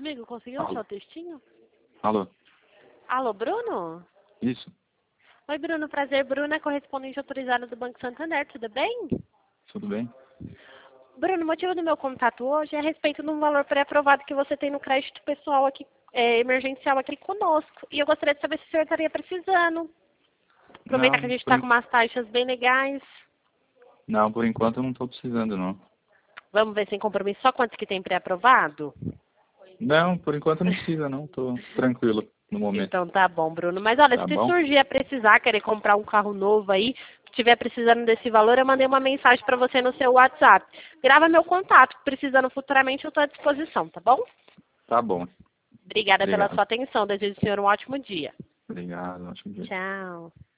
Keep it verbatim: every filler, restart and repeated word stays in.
Amigo, conseguiu achar o textinho? Alô? Alô, Bruno? Isso? Oi, Bruno. Prazer. Bruno é correspondente autorizado do Banco Santander. Tudo bem? Tudo bem? Bruno, o motivo do meu contato hoje é a respeito de um valor pré-aprovado que você tem no crédito pessoal aqui, é, emergencial aqui conosco. E eu gostaria de saber se o senhor estaria precisando. Aproveitar que a Não, gente por, está en- com umas taxas bem legais. não, por enquanto eu não estou precisando, não. Vamos ver sem compromisso só quantos que tem pré-aprovado? Não, por enquanto não precisa, não. Estou tranquilo no momento. Então tá bom, Bruno. Mas olha, Tá se bom? surgir a precisar, querer comprar um carro novo aí, estiver precisando desse valor, eu mandei uma mensagem para você no seu WhatsApp. Grava meu contato. Precisando futuramente, eu estou à disposição, tá bom? Tá bom. Obrigada pela Obrigado. sua atenção. Desejo ao senhor um ótimo dia. Obrigado. Ótimo dia. Tchau.